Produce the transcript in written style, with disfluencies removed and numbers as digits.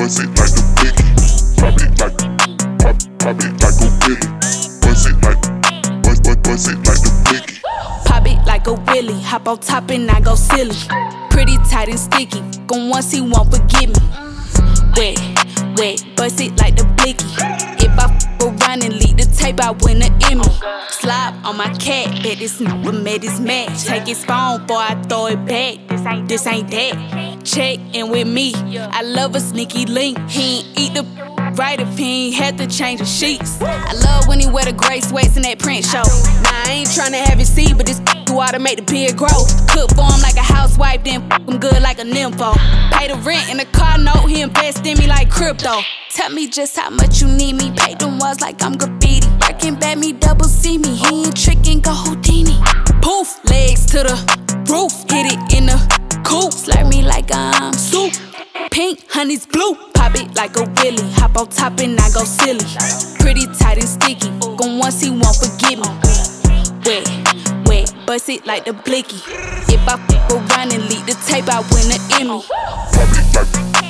bust it like the blicky. Pop it like a willy. Bust it like the blicky. Pop it like a willy, hop on top and I go silly. Pretty tight and sticky, gon' once he won't forgive me. Wet, bust it like the blicky. If I around and leak the tape, I win an Emmy. Slide on my cat, bet it's not what made his match. Take his phone, boy, I throw it back. This ain't that. Check in with me, I love a sneaky link. He ain't eat the right if he ain't had to change the sheets. I love when he wear the gray sweats in that print show. Nah, I ain't tryna have it see, but this do all to make the beard grow. Cook for him like a housewife, then him good like a nympho. Pay the rent in the car note, he invest in me like crypto. Tell me just how much you need me, pay them walls like I'm graffiti. Working bad, me double see me, he ain't tricking, go Houdini. Poof, legs to the roof, hit it in the coop. Slurp me like I'm soup, pink, honey's blue. Pop it like a willy, hop on top and I go silly. Pretty tight and sticky, gon' once he won't forgive me. Wet, bust it like the blicky. If I around and leak the tape, I win an Emmy. Pop it like